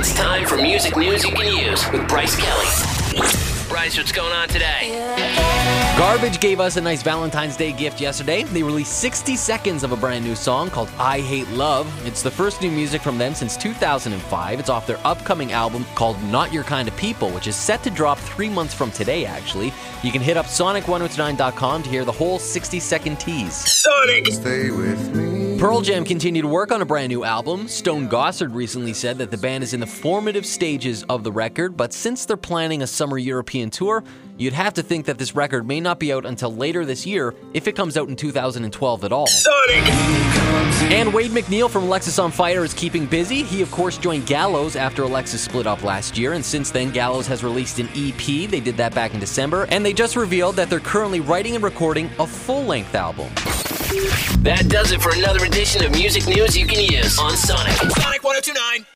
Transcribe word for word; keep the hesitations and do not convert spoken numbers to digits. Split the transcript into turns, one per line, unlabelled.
It's time for music news you can use with Bryce Kelly. Bryce, what's going on today?
Garbage gave us a nice Valentine's Day gift yesterday. They released sixty seconds of a brand new song called I Hate Love. It's the first new music from them since two thousand five. It's off their upcoming album called Not Your Kind of People, which is set to drop three months from today, actually. You can hit up Sonic one oh two nine dot com to hear the whole sixty second tease.
Sonic!
Stay with me.
Pearl Jam continue to work on a brand new album. Stone Gossard recently said that the band is in the formative stages of the record, but since they're planning a summer European tour, you'd have to think that this record may not be out until later this year, if it comes out in two thousand twelve at all.
Sonic!
And Wade McNeil from Alexis on Fire is keeping busy. He, of course, joined Gallows after Alexis split up last year, and since then, Gallows has released an E P. They did that back in December, and they just revealed that they're currently writing and recording a full-length album.
That does it for another edition of music news you can use on Sonic. Sonic one oh two nine.